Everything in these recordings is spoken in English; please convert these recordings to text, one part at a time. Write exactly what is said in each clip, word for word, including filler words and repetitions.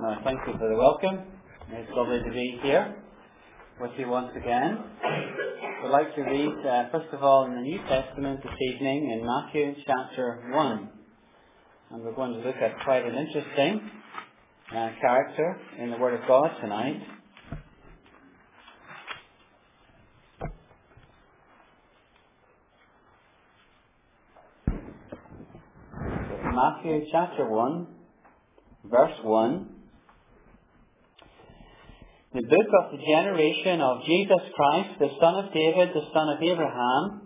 Uh, thank you for the welcome. It's lovely to be here with you once again. I'd like to read, uh, first of all, in the New Testament this evening in Matthew chapter one. And we're going to look at quite an interesting uh, character in the Word of God tonight. Matthew chapter one, verse one. The book of the generation of Jesus Christ, the son of David, the son of Abraham.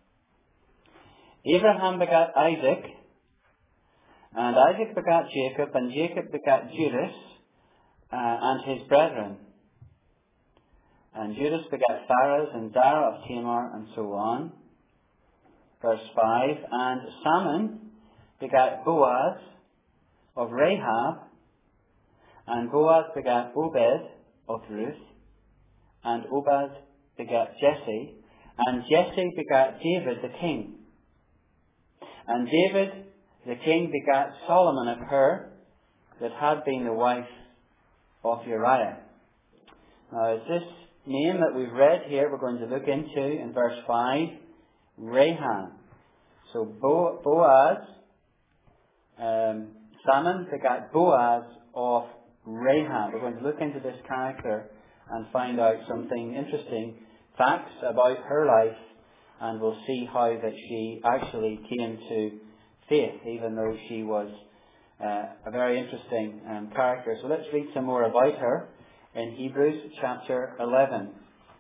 Abraham begat Isaac, and Isaac begat Jacob, and Jacob begat Judas uh, and his brethren. And Judas begat Phares and Zerah of Tamar, and so on. Verse five. And Salmon begat Boaz of Rahab, and Boaz begat Obed of Ruth, and Obed begat Jesse, and Jesse begat David the king. And David the king begat Solomon of her that had been the wife of Uriah. Now, it's this name that we've read here we're going to look into in verse five, Rahab. So Bo- Boaz, um, Salmon begat Boaz of Rahab. We're going to look into this character and find out something interesting, facts about her life, and we'll see how that she actually came to faith, even though she was uh, a very interesting um, character. So let's read some more about her in Hebrews chapter eleven.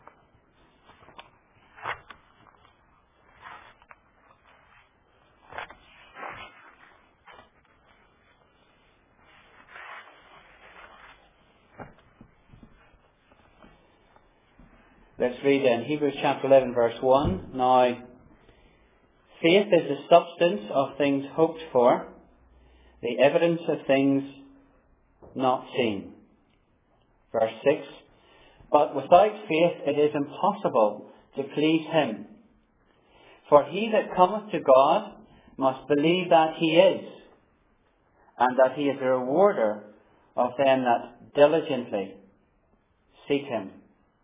Let's read in Hebrews chapter eleven, verse one. Now, faith is the substance of things hoped for, the evidence of things not seen. Verse six. But without faith it is impossible to please him. For he that cometh to God must believe that he is, and that he is a rewarder of them that diligently seek him.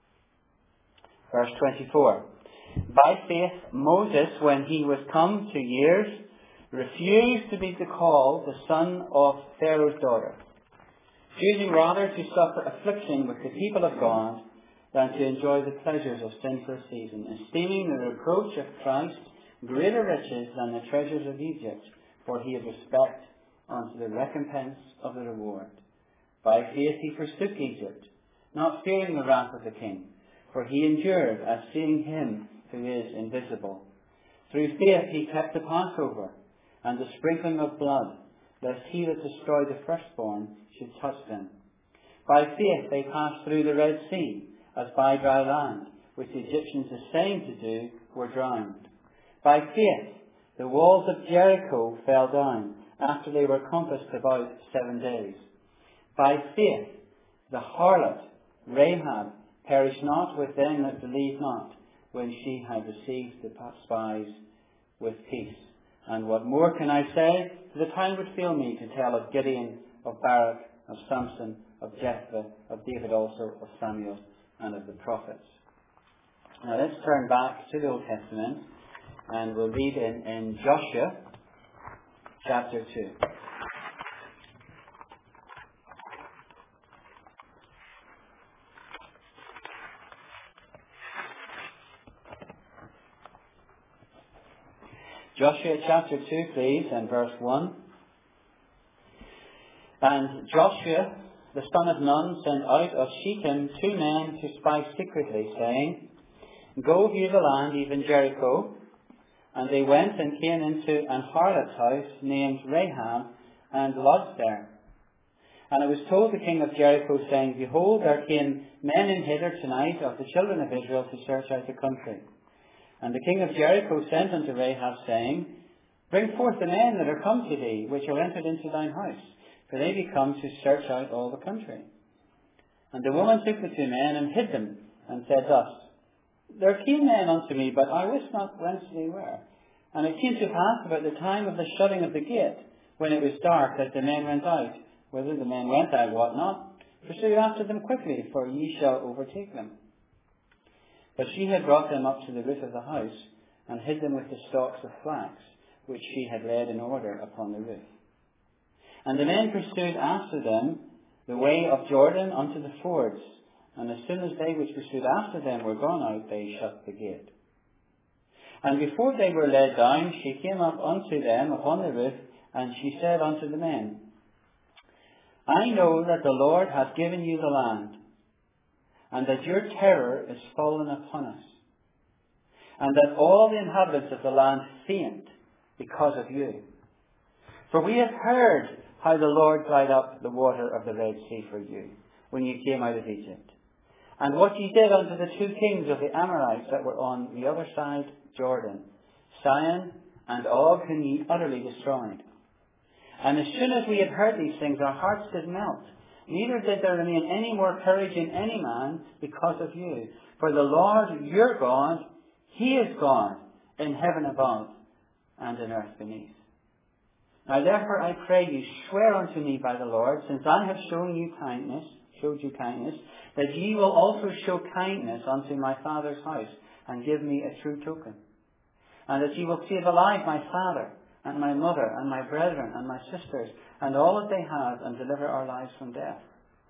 Verse twenty-four. By faith Moses, when he was come to years, refused to be called the son of Pharaoh's daughter, choosing rather to suffer affliction with the people of God than to enjoy the pleasures of sin for a season, esteeming the reproach of Christ greater riches than the treasures of Egypt, for he had respect unto the recompense of the reward. By faith he forsook Egypt, not fearing the wrath of the king, for he endured as seeing him who is invisible. Through faith he kept the Passover and the sprinkling of blood, lest he that destroyed the firstborn should touch them. By faith they passed through the Red Sea as by dry land, which the Egyptians essaying to do were drowned. By faith the walls of Jericho fell down after they were compassed about seven days. By faith the harlot Rahab perished not with them that believed not, when she had received the spies with peace. And what more can I say? The time would fail me to tell of Gideon, of Barak, of Samson, of Jephthah, of David also, of Samuel, and of the prophets. Now let's turn back to the Old Testament, and we'll read in, in Joshua chapter two. Joshua chapter two, please, and verse one. And Joshua, the son of Nun, sent out of Shechem two men to spy secretly, saying, Go view the land, even Jericho. And they went and came into an harlot's house named Rahab, and lodged there. And it was told the king of Jericho, saying, Behold, there came men in hither tonight of the children of Israel to search out the country. And the king of Jericho sent unto Rahab, saying, Bring forth the men that are come to thee, which are entered into thine house, for they be come to search out all the country. And the woman took the two men, and hid them, and said thus, There came men unto me, but I wist not whence they were. And it came to pass about the time of the shutting of the gate, when it was dark, that the men went out, Whither the men went, I wot not. Pursue after them quickly, for ye shall overtake them. But she had brought them up to the roof of the house, and hid them with the stalks of flax, which she had laid in order upon the roof. And the men pursued after them the way of Jordan unto the fords, and as soon as they which pursued after them were gone out, they shut the gate. And before they were laid down, she came up unto them upon the roof, and she said unto the men, I know that the Lord hath given you the land, and that your terror is fallen upon us, and that all the inhabitants of the land faint because of you. For we have heard how the Lord dried up the water of the Red Sea for you, when you came out of Egypt, and what ye did unto the two kings of the Amorites that were on the other side Jordan, Sihon and Og, whom ye utterly destroyed. And as soon as we had heard these things, our hearts did melt. Neither did there remain any more courage in any man because of you. For the Lord your God, He is God in heaven above and in earth beneath. Now therefore I pray you, swear unto me by the Lord, since I have shown you kindness, showed you kindness, that ye will also show kindness unto my father's house, and give me a true token. And that ye will save alive my father, and my mother, and my brethren, and my sisters, and all that they have, and deliver our lives from death.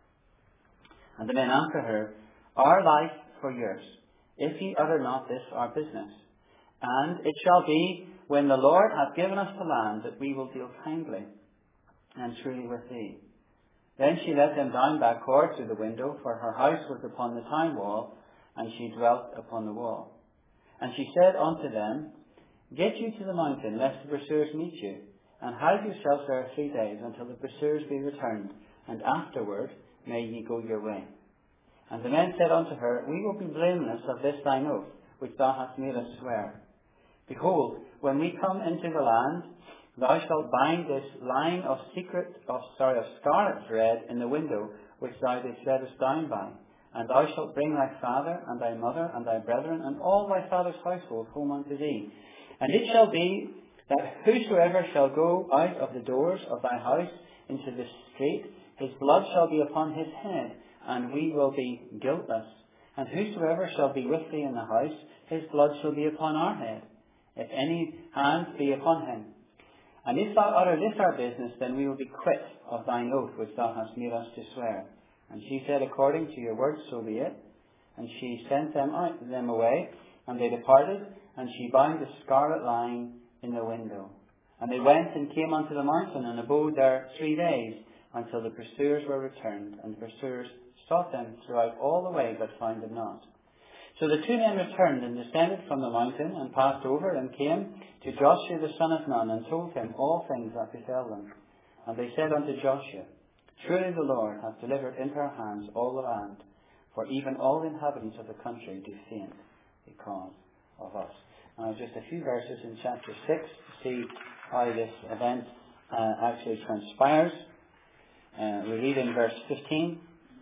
And the men answered her, Our life for yours, if ye utter not this our business. And it shall be, when the Lord hath given us the land, that we will deal kindly and truly with thee. Then she let them down backward through the window, for her house was upon the town wall, and she dwelt upon the wall. And she said unto them, Get you to the mountain, lest the pursuers meet you, and hide yourselves there three days, until the pursuers be returned, and afterward may ye go your way. And the men said unto her, We will be blameless of this thine oath, which thou hast made us swear. Behold, when we come into the land, thou shalt bind this line of secret, of sorry, of scarlet thread in the window, which thou didst let us down by. And thou shalt bring thy father, and thy mother, and thy brethren, and all thy father's household home unto thee. And it shall be that whosoever shall go out of the doors of thy house into the street, his blood shall be upon his head, and we will be guiltless. And whosoever shall be with thee in the house, his blood shall be upon our head, if any hand be upon him. And if thou utter this our business, then we will be quit of thine oath which thou hast made us to swear. And she said, According to your words, so be it. And she sent them out them away, and they departed, and she bound the scarlet line in the window. And they went and came unto the mountain, and abode there three days, until the pursuers were returned. And the pursuers sought them throughout all the way, but found them not. So the two men returned, and descended from the mountain, and passed over, and came to Joshua the son of Nun, and told him all things that befell them. And they said unto Joshua, Truly the Lord hath delivered into our hands all the land, for even all the inhabitants of the country do faint because of us. Now just a few verses in chapter six to see how this event uh, actually transpires. Uh, we read in verse fifteen.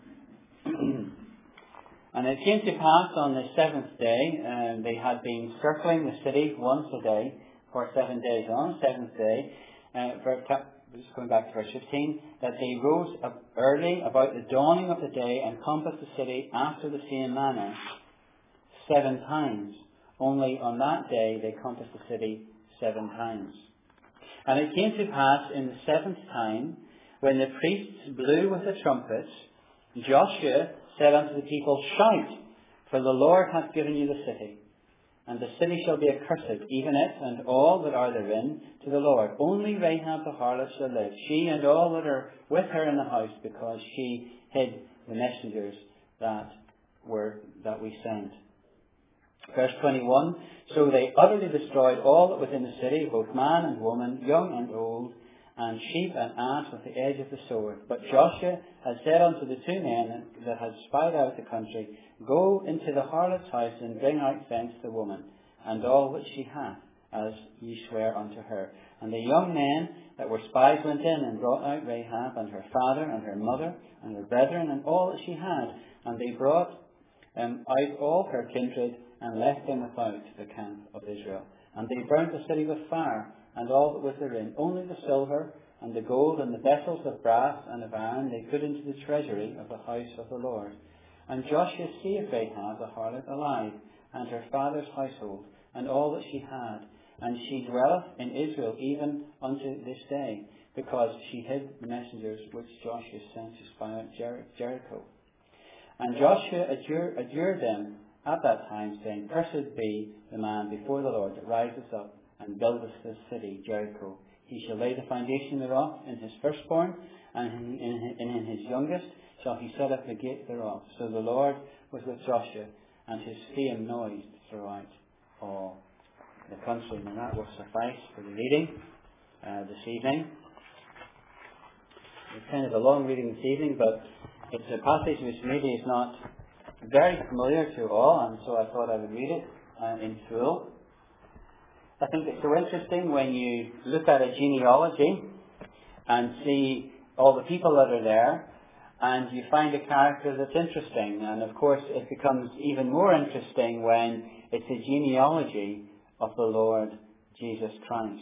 And it came to pass on the seventh day, uh, they had been circling the city once a day for seven days. On the seventh day, uh, for, just going back to verse fifteen, that they rose up early about the dawning of the day and compassed the city after the same manner seven times. Only on that day they compassed the city seven times. And it came to pass in the seventh time, when the priests blew with the trumpets, Joshua said unto the people, Shout, for the Lord hath given you the city. And the city shall be accursed, even it and all that are therein, to the Lord. Only Rahab the harlot shall live, she and all that are with her in the house, because she hid the messengers that were that we sent. Verse twenty-one, So they utterly destroyed all that was in the city, both man and woman, young and old, and sheep and ass with the edge of the sword. But Joshua had said unto the two men that had spied out the country, Go into the harlot's house, and bring out thence the woman, and all which she hath, as ye swear unto her. And the young men that were spies went in, and brought out Rahab, and her father, and her mother, and her brethren, and all that she had. And they brought um, out all her kindred, and left them without the camp of Israel. And they burnt the city with fire, and all that was therein, only the silver and the gold and the vessels of brass and of iron they put into the treasury of the house of the Lord. And Joshua saved Rahab the harlot alive, and her father's household, and all that she had. And she dwelleth in Israel even unto this day, because she hid the messengers which Joshua sent to spy out Jer- Jericho. And Joshua adjured, adjured them at that time, saying, Cursed be the man before the Lord that riseth up and buildeth this city, Jericho. He shall lay the foundation thereof in his firstborn, and in, in, in his youngest shall he set up the gate thereof. So the Lord was with Joshua, and his fame noised throughout all the country. And that will suffice for the reading uh, this evening. It's kind of a long reading this evening, but it's a passage which maybe is not very familiar to all, and so I thought I would read it uh, in full. I think it's so interesting when you look at a genealogy and see all the people that are there, and you find a character that's interesting. And of course it becomes even more interesting when it's a genealogy of the Lord Jesus Christ.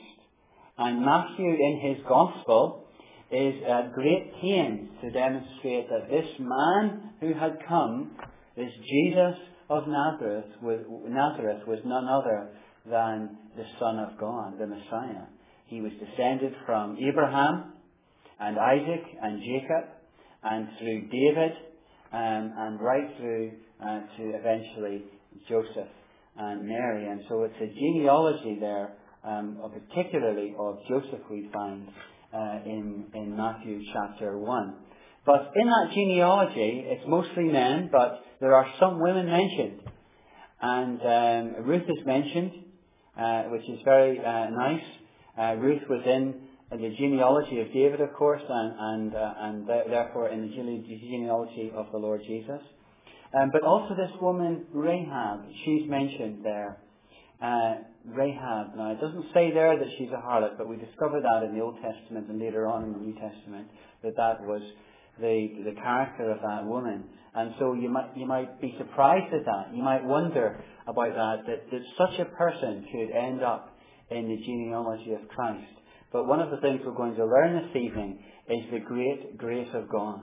And Matthew in his Gospel is at great pains to demonstrate that this man who had come, this Jesus of Nazareth, Nazareth was none other than the Son of God, the Messiah. He was descended from Abraham and Isaac and Jacob, and through David, um, and right through uh, to eventually Joseph and Mary. And so it's a genealogy there, um, particularly of Joseph we find uh, in, in Matthew chapter one. But in that genealogy, it's mostly men, but there are some women mentioned. And um, Ruth is mentioned, uh, which is very uh, nice. Uh, Ruth was in the genealogy of David, of course, and and, uh, and th- therefore in the gene- genealogy of the Lord Jesus. Um, but also this woman, Rahab, she's mentioned there. Uh, Rahab. Now, it doesn't say there that she's a harlot, but we discover that in the Old Testament and later on in the New Testament, that that was the the character of that woman. And so you might you might be surprised at that. You might wonder about that, that, that such a person could end up in the genealogy of Christ. But one of the things we're going to learn this evening is the great grace of God.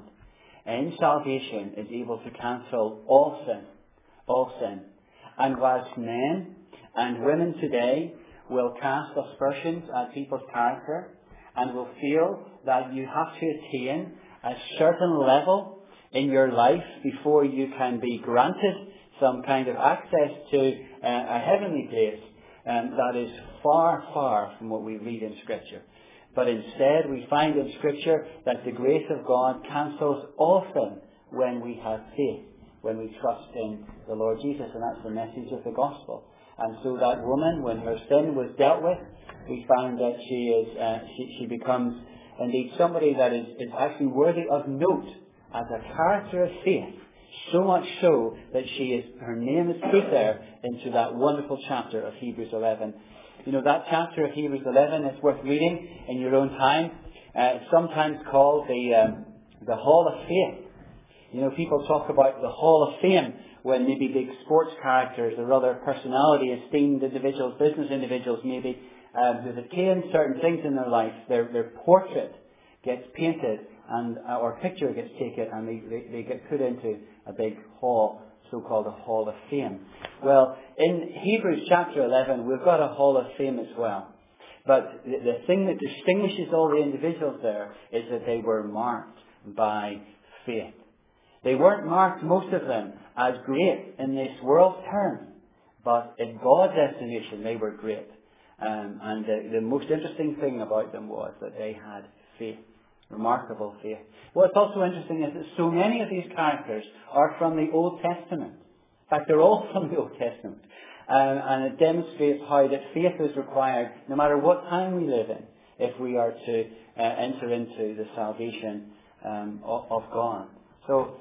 In salvation is able to cancel all sin. All sin. And whilst men and women today will cast aspersions at people's character and will feel that you have to attain a certain level in your life before you can be granted some kind of access to uh, a heavenly place, um, that is far, far from what we read in Scripture. But instead we find in Scripture that the grace of God cancels all sin when we have faith, when we trust in the Lord Jesus, and that's the message of the gospel. And so that woman, when her sin was dealt with, we find that she is uh, she, she becomes indeed somebody that is, is actually worthy of note as a character of faith, so much so that she is her name is put there into that wonderful chapter of Hebrews eleven. You know, that chapter of Hebrews eleven is worth reading in your own time. Uh, it's sometimes called the um, the Hall of Faith. You know, people talk about the Hall of Fame when maybe big sports characters or other personality, esteemed individuals, business individuals maybe, um, who have attained certain things in their life, their their portrait gets painted and uh, or picture gets taken and they, they, they get put into a big hall, so-called a Hall of Fame. Well, in Hebrews chapter eleven, we've got a Hall of Fame as well. But the, the thing that distinguishes all the individuals there is that they were marked by faith. They weren't marked, most of them, as great in this world's terms, but in God's estimation, they were great. Um, and the, the most interesting thing about them was that they had faith. Remarkable faith. What's also interesting is that so many of these characters are from the Old Testament. In fact, they're all from the Old Testament. Um, and it demonstrates how that faith is required no matter what time we live in if we are to uh, enter into the salvation um, of, of God. So,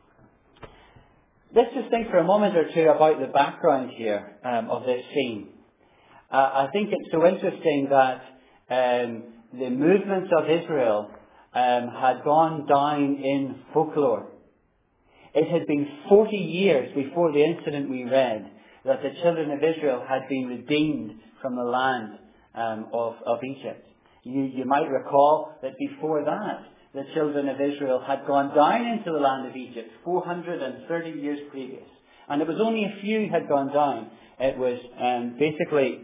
let's just think for a moment or two about the background here um, of this scene. Uh, I think it's so interesting that um, the movements of Israel Um, had gone down in folklore. It had been forty years before the incident we read that the children of Israel had been redeemed from the land um, of, of Egypt. You, you might recall that before that, the children of Israel had gone down into the land of Egypt four hundred thirty years previous. And it was only a few had gone down. It was um, basically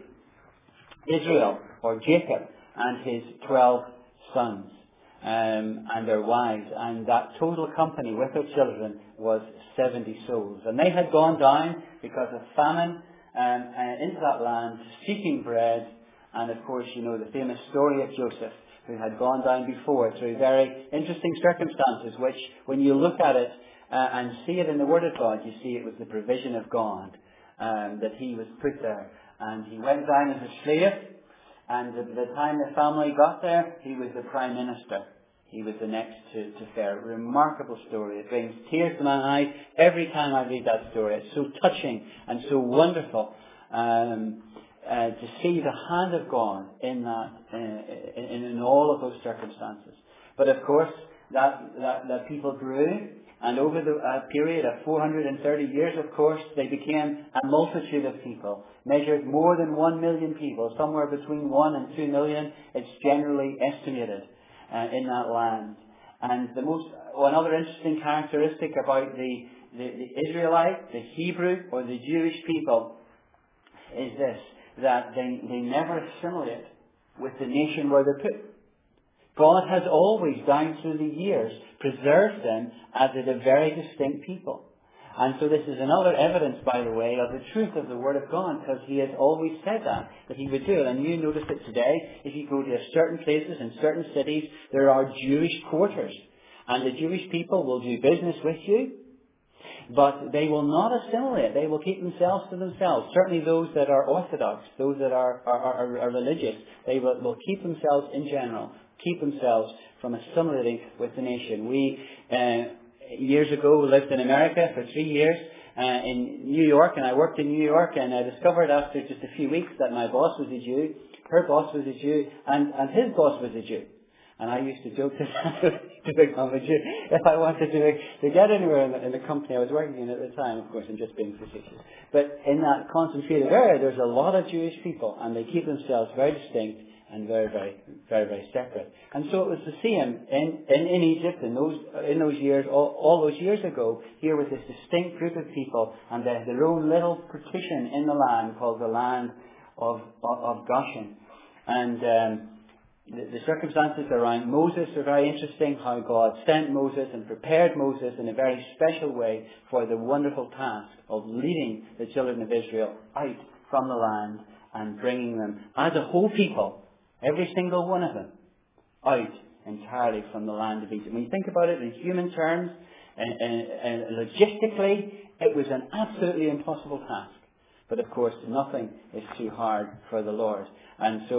Israel, or Jacob, and his twelve sons um, and their wives. And that total company with their children was seventy souls. And they had gone down because of famine um, uh, into that land, seeking bread. And of course, you know the famous story of Joseph, who had gone down before through very interesting circumstances, which, when you look at it uh, and see it in the Word of God, you see it was the provision of God um, that he was put there. And he went down as a slave, and by the time the family got there, he was the Prime Minister. He was the next to, to Pharaoh. Remarkable story. It brings tears to my eyes every time I read that story. It's so touching and so wonderful. Um, Uh, to see the hand of God in that, uh, in, in all of those circumstances. But of course, that, that, that people grew, and over the uh, period of four hundred thirty years, of course, they became a multitude of people, measured more than one million people, somewhere between one and two million, it's generally estimated uh, in that land. And the most, one other interesting characteristic about the, the, the Israelite, the Hebrew, or the Jewish people is this, that they, they never assimilate with the nation where they're put. God has always, down through the years, preserved them as a very distinct people. And so this is another evidence, by the way, of the truth of the Word of God, because He has always said that, that He would do it. And you notice it today, if you go to certain places in certain cities, there are Jewish quarters. And the Jewish people will do business with you, but they will not assimilate. They will keep themselves to themselves. Certainly those that are orthodox, those that are, are, are, are religious, they will, will keep themselves in general, keep themselves from assimilating with the nation. We, uh, years ago, lived in America for three years uh, in New York, and I worked in New York, and I discovered after just a few weeks that my boss was a Jew, her boss was a Jew, and, and his boss was a Jew. And I used to joke to become a Jew if I wanted to, to get anywhere in the, in the company I was working in at the time. Of course, I'm just being facetious. But in that concentrated area, there's a lot of Jewish people, and they keep themselves very distinct and very, very, very, very separate. And so it was the same in, in, in Egypt in those in those years, all, all those years ago. Here was this distinct group of people, and they had their own little partition in the land called the land of of, of Goshen, and. Um, The, the circumstances around Moses are very interesting, how God sent Moses and prepared Moses in a very special way for the wonderful task of leading the children of Israel out from the land and bringing them as a whole people, every single one of them, out entirely from the land of Egypt. When you think about it in human terms, and, and, and logistically, it was an absolutely impossible task. But of course, nothing is too hard for the Lord. And so,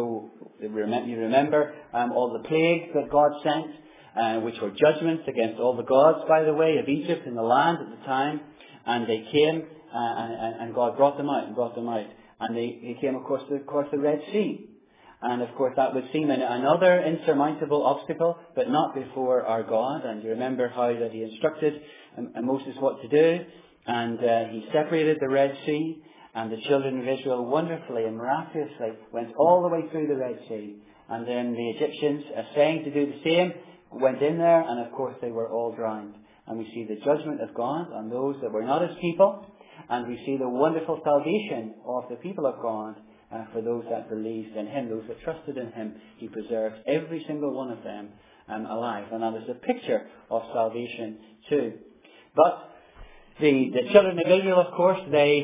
you remember um, all the plagues that God sent, uh, which were judgments against all the gods, by the way, of Egypt and the land at the time. And they came, uh, and, and God brought them out, and brought them out. And they, they came across the, across the Red Sea. And of course, that would seem an, another insurmountable obstacle, but not before our God. And you remember how that He instructed um, Moses what to do. And uh, He separated the Red Sea. And the children of Israel wonderfully and miraculously went all the way through the Red Sea. And then the Egyptians, essaying to do the same, went in there, and of course they were all drowned. And we see the judgment of God on those that were not His people. And we see the wonderful salvation of the people of God uh, for those that believed in Him, those that trusted in Him. He preserved every single one of them um, alive. And that is a picture of salvation too. But the, the children of Israel, of course, they...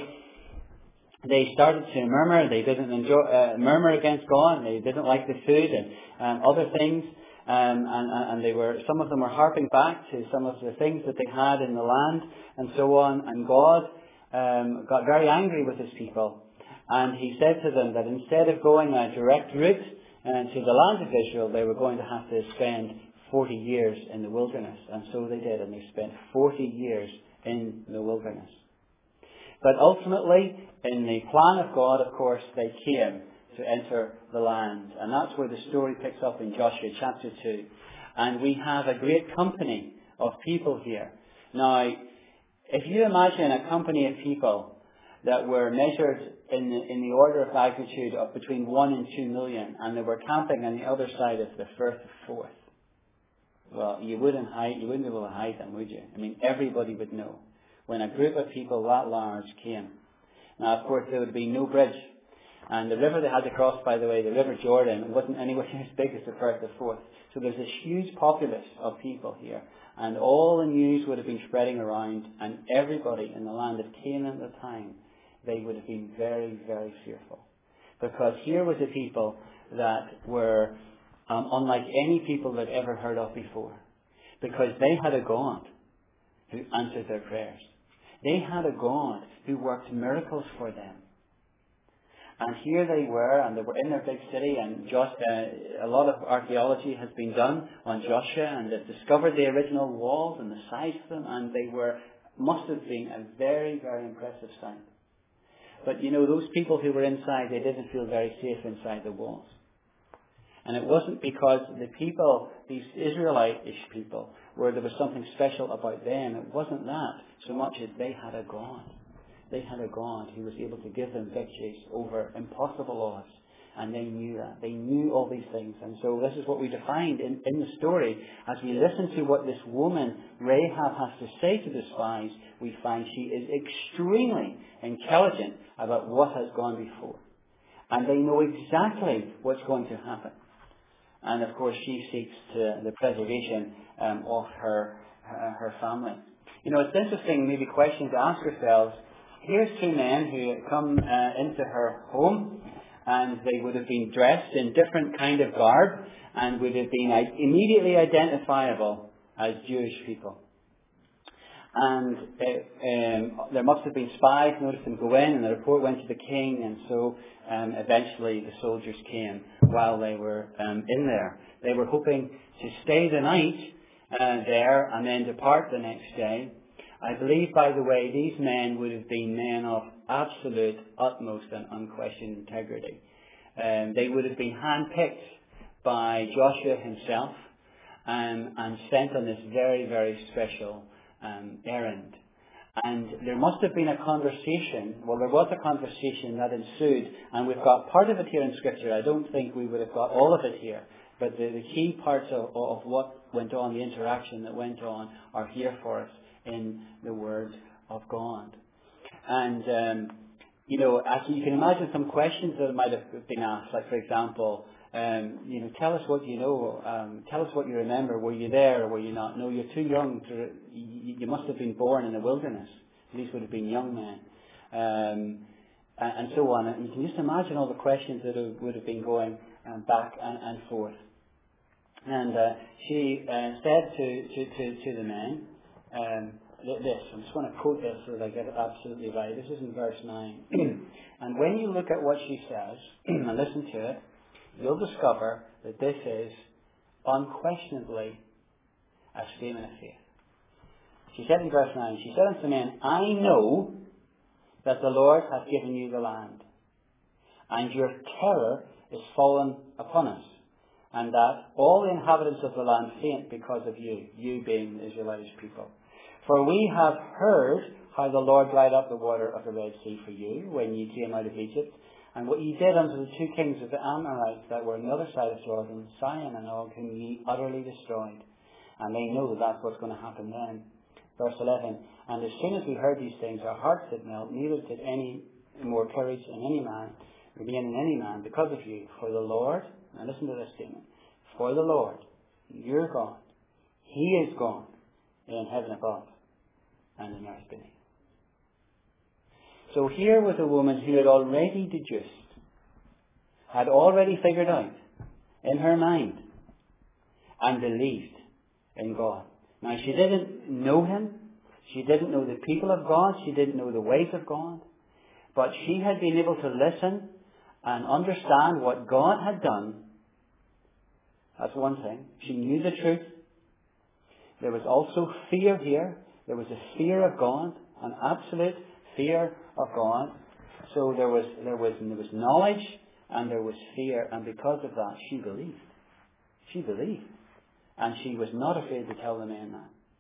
They started to murmur. They didn't enjoy, uh, murmur against God. They didn't like the food and um, other things. Um, and, and they were, some of them were harping back to some of the things that they had in the land and so on. And God um, got very angry with His people. And He said to them that instead of going a direct route uh, to the land of Israel, they were going to have to spend forty years in the wilderness. And so they did. And they spent forty years in the wilderness. But ultimately, in the plan of God, of course, they came to enter the land. And that's where the story picks up in Joshua chapter two. And we have a great company of people here. Now, if you imagine a company of people that were measured in the, in the order of magnitude of between one and two million, and they were camping on the other side of the Firth of Forth. Well, you wouldn't hide, you wouldn't be able to hide them, would you? I mean, everybody would know when a group of people that large came. Now, of course, there would be no bridge. And the river they had to cross, by the way, the River Jordan, wasn't anywhere as big as the Firth of Forth. So there's this huge populace of people here. And all the news would have been spreading around, and everybody in the land of Canaan at the time, they would have been very, very fearful. Because here was a people that were um, unlike any people they'd ever heard of before. Because they had a God who answered their prayers. They had a God who worked miracles for them. And here they were, and they were in their big city, and Josh, uh, a lot of archaeology has been done on Joshua, and they've discovered the original walls and the size of them, and they were, must have been a very, very impressive sight. But you know, those people who were inside, they didn't feel very safe inside the walls. And it wasn't because the people, these Israelite-ish people, where there was something special about them. It wasn't that so much as they had a God. They had a God who was able to give them victories over impossible odds. And they knew that. They knew all these things. And so this is what we defined in, in the story. As we listen to what this woman, Rahab, has to say to the spies, we find she is extremely intelligent about what has gone before. And they know exactly what's going to happen. And of course she seeks to the preservation um, of her, her her family. You know, it's interesting, maybe question to ask ourselves. Here's two men who come uh, into her home, and they would have been dressed in different kind of garb, and would have been immediately identifiable as Jewish people. And uh, um, there must have been spies, noticed them go in, and the report went to the king, and so um, eventually the soldiers came while they were um, in there. They were hoping to stay the night uh, there and then depart the next day. I believe, by the way, these men would have been men of absolute, utmost and unquestioned integrity. Um, they would have been handpicked by Joshua himself um, and sent on this very, very special um, errand. And there must have been a conversation, well, there was a conversation that ensued, and we've got part of it here in Scripture. I don't think we would have got all of it here, but the, the key parts of, of what went on, the interaction that went on, are here for us in the Word of God. And, um, you know, as you can imagine some questions that might have been asked, like, for example, um, you know, tell us what you know, um, tell us what you remember, were you there or were you not? No, you're too young, to, you, you must have been born in the wilderness. These would have been young men. Um, and, and so on. And you can just imagine all the questions that have, would have been going um, back and, and forth. And uh, she uh, said to, to, to, to the men, Um, this, I'm just going to quote this so that I get it absolutely right. This is in verse nine. And when you look at what she says and listen to it, you'll discover that this is unquestionably a statement of faith. She said in verse nine, she said unto the men, I know that the Lord hath given you the land, and your terror is fallen upon us, and that all the inhabitants of the land faint because of you, you being the Israelitish people. For we have heard how the Lord dried up the water of the Red Sea for you when ye came out of Egypt, and what ye did unto the two kings of the Amorites that were on the other side of Jordan, Sihon and Og, whom ye utterly destroyed. And they know that that's what's going to happen then. Verse eleven, and as soon as we heard these things, our hearts did melt, neither did any more courage in any man, remain in any man, because of you. For the Lord, now listen to this statement, for the Lord, your God, He is God in heaven above and in earth beneath. So here was a woman who had already deduced, had already figured out in her mind and believed in God. Now she didn't know Him, she didn't know the people of God, she didn't know the ways of God, but she had been able to listen and understand what God had done. That's one thing. She knew the truth. There was also fear here. There was a fear of God, an absolute fear of God. So there was there was there was knowledge and there was fear, and because of that, she believed. She believed, and she was not afraid to tell the men that.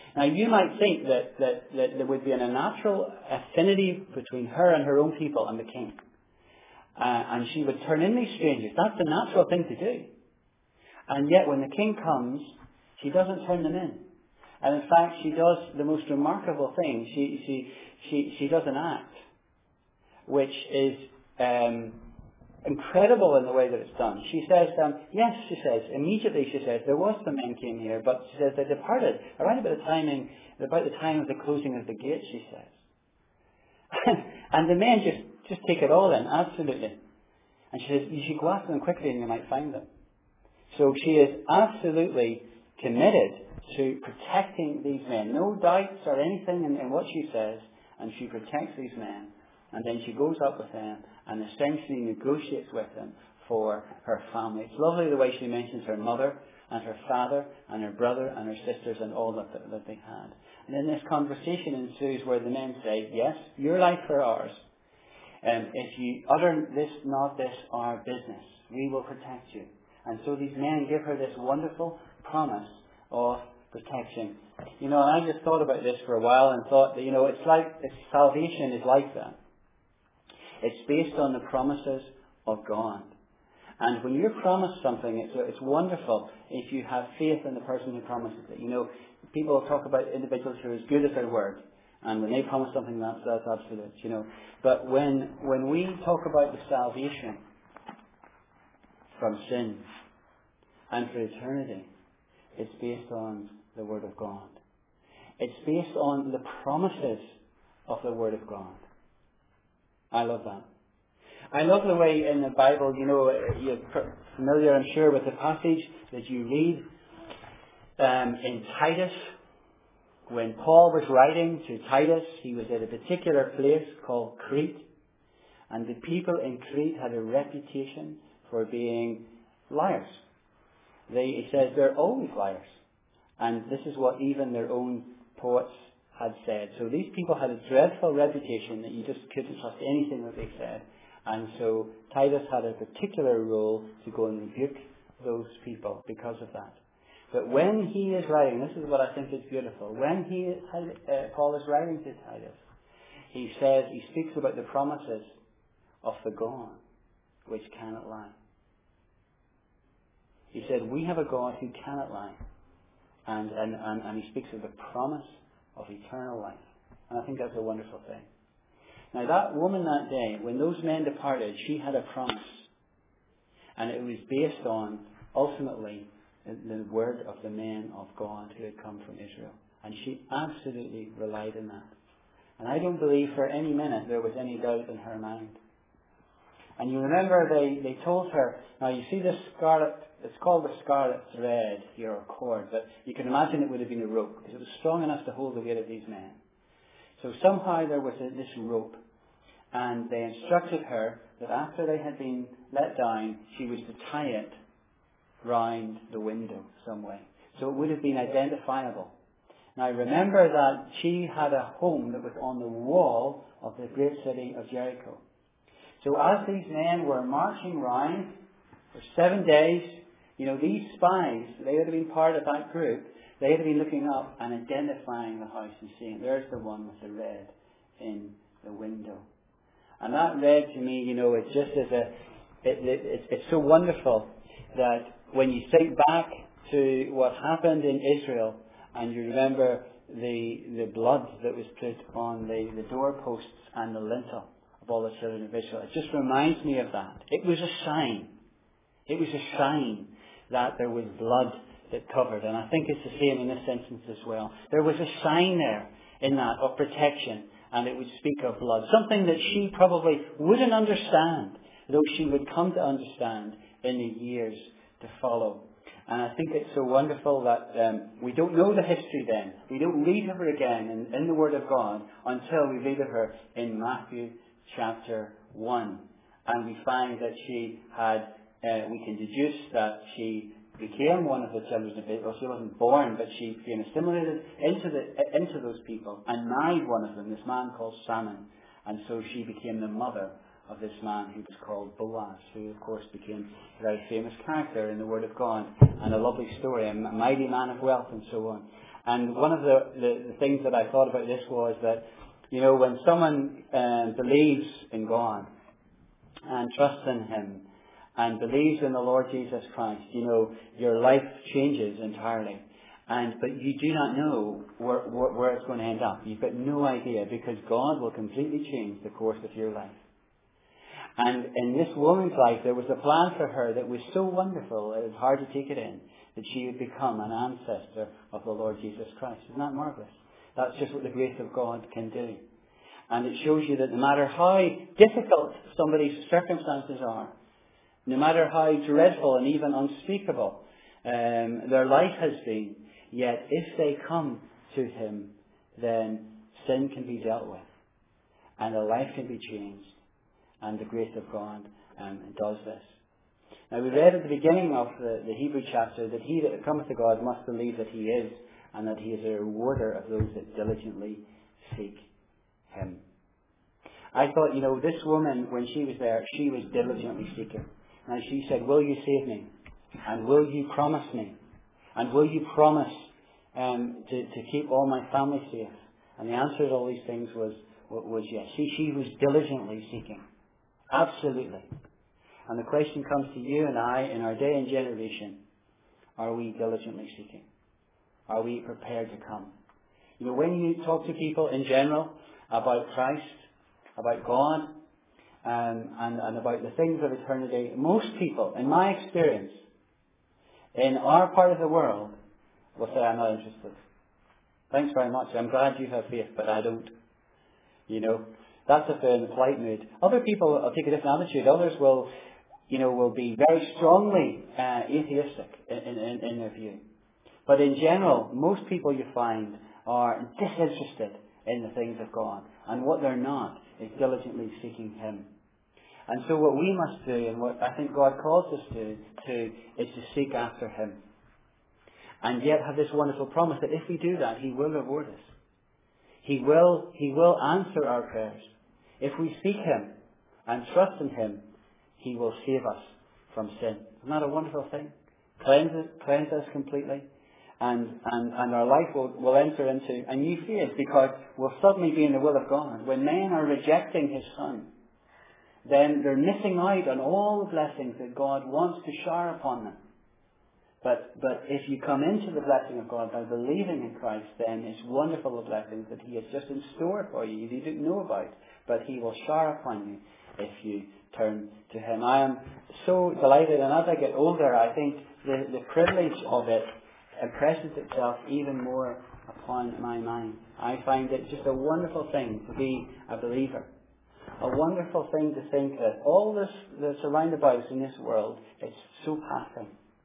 Now you might think that, that, that there would be a natural affinity between her and her own people and the king. Uh, and she would turn in these strangers. That's the natural thing to do. And yet when the king comes, she doesn't turn them in. And in fact, she does the most remarkable thing. She, she, she, she does an act which is um, incredible in the way that it's done. She says, um, yes, she says, immediately she says, there was some men came here, but she says they departed around about the timing, about the time of the closing of the gate, she says. And the men just, just take it all in, absolutely. And she says, you should go after them quickly and you might find them. So she is absolutely committed to protecting these men. No doubts or anything in, in what she says, and she protects these men. And then she goes up with them and essentially negotiates with them for her family. It's lovely the way she mentions her mother and her father and her brother and her sisters and all that, that, that they had. And then this conversation ensues where the men say, yes, your life for ours. Um, if you utter this, not this, our business, we will protect you. And so these men give her this wonderful promise of protection. You know, and I just thought about this for a while and thought that, you know, it's like, it's, salvation is like that. It's based on the promises of God. And when you're promised something, it's, it's wonderful if you have faith in the person who promises it. You know, people talk about individuals who are as good as their word. And when they promise something, that's, that's absolute, you know. But when, when we talk about the salvation from sin and for eternity, it's based on the Word of God. It's based on the promises of the Word of God. I love that. I love the way in the Bible, you know, you're familiar, I'm sure, with the passage that you read um, in Titus. When Paul was writing to Titus, he was at a particular place called Crete. And the people in Crete had a reputation for being liars. They, he says they're always liars. And this is what even their own poets had said. So these people had a dreadful reputation that you just couldn't trust anything that they said. And so Titus had a particular role to go and rebuke those people because of that. But when he is writing, this is what I think is beautiful, when he uh, Paul is writing to Titus, he says, he speaks about the promises of the God which cannot lie. He said, we have a God who cannot lie. And, and, and, and he speaks of the promise of eternal life. And I think that's a wonderful thing. Now that woman that day, when those men departed, she had a promise. And it was based on, ultimately, the word of the men of God who had come from Israel. And she absolutely relied on that. And I don't believe for any minute there was any doubt in her mind. And you remember they, they told her, now you see this scarlet, it's called the scarlet thread here, or cord, but you can imagine it would have been a rope, because it was strong enough to hold the weight of these men. So somehow there was a, this rope, and they instructed her that after they had been let down, she was to tie it round the window some way. So it would have been identifiable. Now remember that she had a home that was on the wall of the great city of Jericho. So as these men were marching round for seven days, you know, these spies, they would have been part of that group, they would have been looking up and identifying the house and seeing, there's the one with the red in the window. And that red to me, you know, it just is a, it, it, it's, it's so wonderful that when you think back to what happened in Israel, and you remember the the blood that was put on the, the doorposts and the lintel of all the children of Israel, it just reminds me of that. It was a sign. It was a sign that there was blood that covered. And I think it's the same in this instance as well. There was a sign there in that of protection, and it would speak of blood. Something that she probably wouldn't understand, though she would come to understand in the years to follow. And I think it's so wonderful that um, we don't know the history then. We don't read of her again in, in the Word of God until we read of her in Matthew chapter one. And we find that she had, uh, we can deduce that she became one of the children of Israel. She wasn't born, but she became assimilated into, the, into those people and married one of them, this man called Salmon. And so she became the mother of this man who was called Boaz, who of course became a very famous character in the Word of God, and a lovely story, a mighty man of wealth and so on. And one of the, the, the things that I thought about this was that, you know, when someone uh, believes in God and trusts in Him and believes in the Lord Jesus Christ, you know, your life changes entirely. And but you do not know where, where, where it's going to end up. You've got no idea, because God will completely change the course of your life. And in this woman's life, there was a plan for her that was so wonderful, it was hard to take it in, that she would become an ancestor of the Lord Jesus Christ. Isn't that marvellous? That's just what the grace of God can do. And it shows you that no matter how difficult somebody's circumstances are, no matter how dreadful and even unspeakable um, their life has been, yet if they come to Him, then sin can be dealt with, and a life can be changed, and the grace of God um, does this. Now, we read at the beginning of the, the Hebrew chapter that he that cometh to God must believe that He is, and that He is a rewarder of those that diligently seek Him. I thought, you know, this woman, when she was there, she was diligently seeking. And she said, will you save me? And will you promise me? And will you promise um, to, to keep all my family safe? And the answer to all these things was, was yes. See, she was diligently seeking. Absolutely. And the question comes to you and I in our day and generation. Are we diligently seeking? Are we prepared to come? You know, when you talk to people in general about Christ, about God, um, and, and about the things of eternity, most people, in my experience, in our part of the world, will say, I'm not interested. Thanks very much. I'm glad you have faith, but I don't. You know, that's if they're in a polite mood. Other people will take a different attitude. Others will, you know, will be very strongly uh, atheistic in, in, in their view. But in general, most people you find are disinterested in the things of God. And what they're not is diligently seeking Him. And so what we must do, and what I think God calls us to, to is to seek after Him. And yet have this wonderful promise that if we do that, He will reward us. He will, He will answer our prayers. If we seek Him and trust in Him, He will save us from sin. Isn't that a wonderful thing? Cleanse us, cleanse us completely. And, and, and our life will, will enter into a new phase, because we'll suddenly be in the will of God. When men are rejecting His Son, then they're missing out on all the blessings that God wants to shower upon them. But, but if you come into the blessing of God by believing in Christ, then it's wonderful the blessings that He has just in store for you, you didn't know about. But He will shower upon you if you turn to Him. I am so delighted, and as I get older, I think the, the privilege of it impresses itself even more upon my mind. I find it just a wonderful thing to be a believer. A wonderful thing to think that all this that's around about us in this world, it's so passing.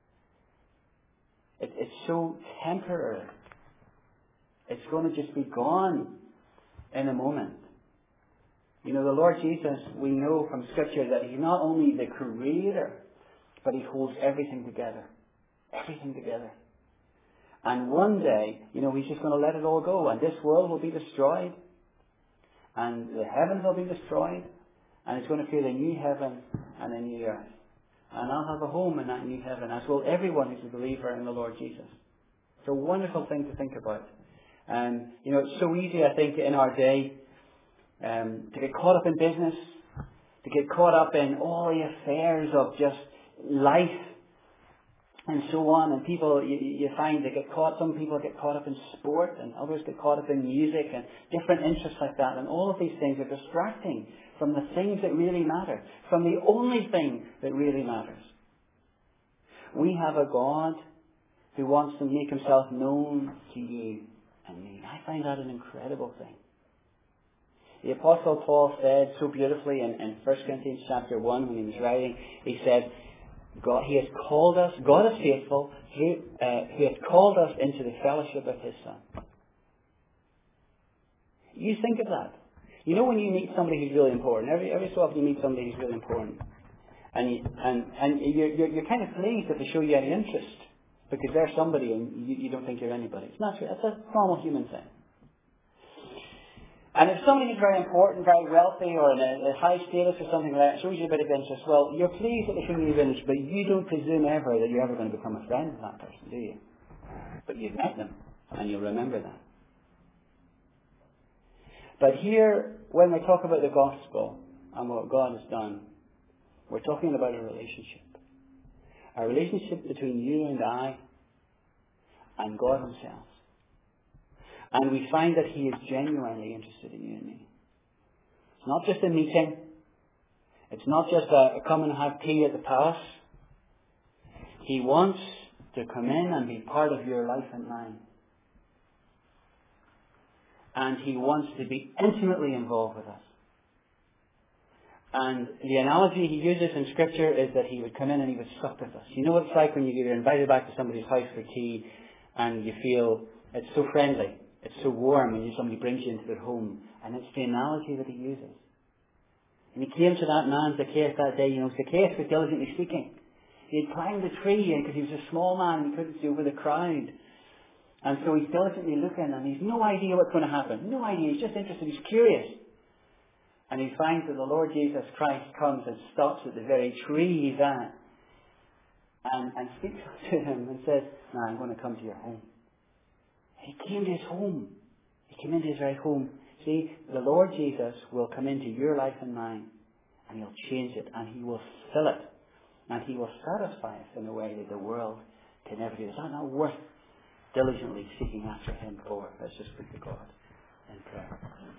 It, it's so temporary. It's going to just be gone in a moment. You know, the Lord Jesus, we know from Scripture that He's not only the Creator, but He holds everything together. Everything together. And one day, you know, He's just going to let it all go. And this world will be destroyed. And the heavens will be destroyed. And it's going to feel a new heaven and a new earth. And I'll have a home in that new heaven, as will everyone who's a believer in the Lord Jesus. It's a wonderful thing to think about. And, you know, it's so easy, I think, in our day um, to get caught up in business, to get caught up in all the affairs of just life, and so on. And people, you, you find they get caught, some people get caught up in sport, and others get caught up in music, and different interests like that. And all of these things are distracting from the things that really matter, from the only thing that really matters. We have a God who wants to make Himself known to you and me. I find that an incredible thing. The Apostle Paul said so beautifully in, in First Corinthians chapter one, when he was writing, he said, God, He has called us, God is faithful, who, uh, who has called us into the fellowship of His Son. You think of that. You know when you meet somebody who's really important, every, every so often you meet somebody who's really important, and, you, and, and you're, you're, you're kind of pleased that they show you any interest, because they're somebody and you, you don't think you're anybody. It's not true. It's a normal human thing. And if somebody is very important, very wealthy, or in a, a high status or something like that, shows you a bit of interest, well, you're pleased that they show you interest, but you don't presume ever that you're ever going to become a friend with that person, do you? But you've met them. And you'll remember that. But here, when we talk about the gospel and what God has done, we're talking about a relationship. A relationship between you and I and God Himself. And we find that He is genuinely interested in you and me. It's not just a meeting. It's not just a, a come and have tea at the palace. He wants to come in and be part of your life and mine. And He wants to be intimately involved with us. And the analogy He uses in Scripture is that He would come in and He would sup with us. You know what it's like when you're invited back to somebody's house for tea and you feel it's so friendly, it's so warm when somebody brings you into their home. And it's the analogy that He uses. And He came to that man, Zacchaeus, that day. You know, Zacchaeus was diligently seeking. He had climbed the tree because he was a small man and he couldn't see over the crowd. And so he's diligently looking and he's no idea what's going to happen. No idea. He's just interested. He's curious. And he finds that the Lord Jesus Christ comes and stops at the very tree he's at. And, and speaks to him and says, "No, I'm going to come to your home." He came to his home. He came into his very home. See, the Lord Jesus will come into your life and mine. And He'll change it. And He will fill it. And He will satisfy us in a way that the world can never do. Is that not worth diligently seeking after Him for? Let's just speak to God in prayer.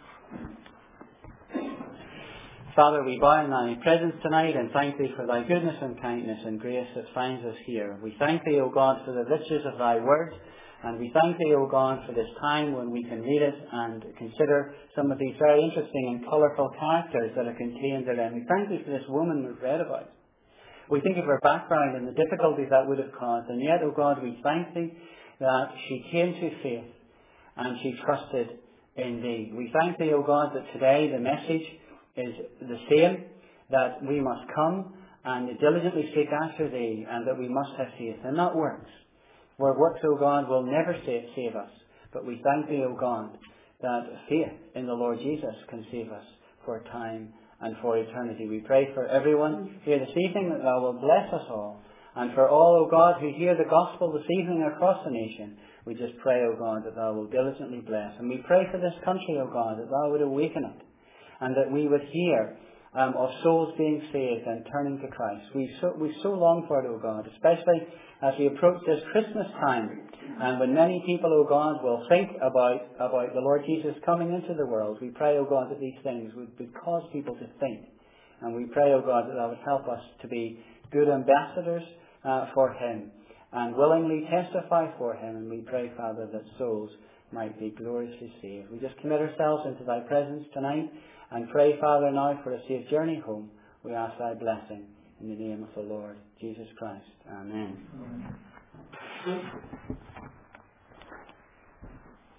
Father, we bow in Thy presence tonight and thank Thee for Thy goodness and kindness and grace that finds us here. We thank Thee, O God, for the riches of Thy word. And we thank Thee, O God, for this time when we can read it and consider some of these very interesting and colourful characters that are contained therein. We thank Thee for this woman we've read about. We think of her background and the difficulties that would have caused. And yet, O God, we thank Thee that she came to faith and she trusted in Thee. We thank Thee, O God, that today the message is the same, that we must come and diligently seek after Thee and that we must have faith. And that works. Where works, O God, will never save, save us. But we thank Thee, O God, that faith in the Lord Jesus can save us for time and for eternity. We pray for everyone here this evening that Thou will bless us all. And for all, O God, who hear the gospel this evening across the nation, we just pray, O God, that Thou will diligently bless. And we pray for this country, O God, that Thou would awaken it. And that we would hear um, of souls being saved and turning to Christ. We so, we so long for it, O God, especially as we approach this Christmas time. And when many people, O God, will think about, about the Lord Jesus coming into the world, we pray, O God, that these things would, would cause people to think. And we pray, O God, that that would help us to be good ambassadors uh, for Him and willingly testify for Him. And we pray, Father, that souls might be gloriously saved. We just commit ourselves into Thy presence tonight and pray, Father, now for a safe journey home. We ask Thy blessing in the name of the Lord Jesus Christ. Amen. Amen.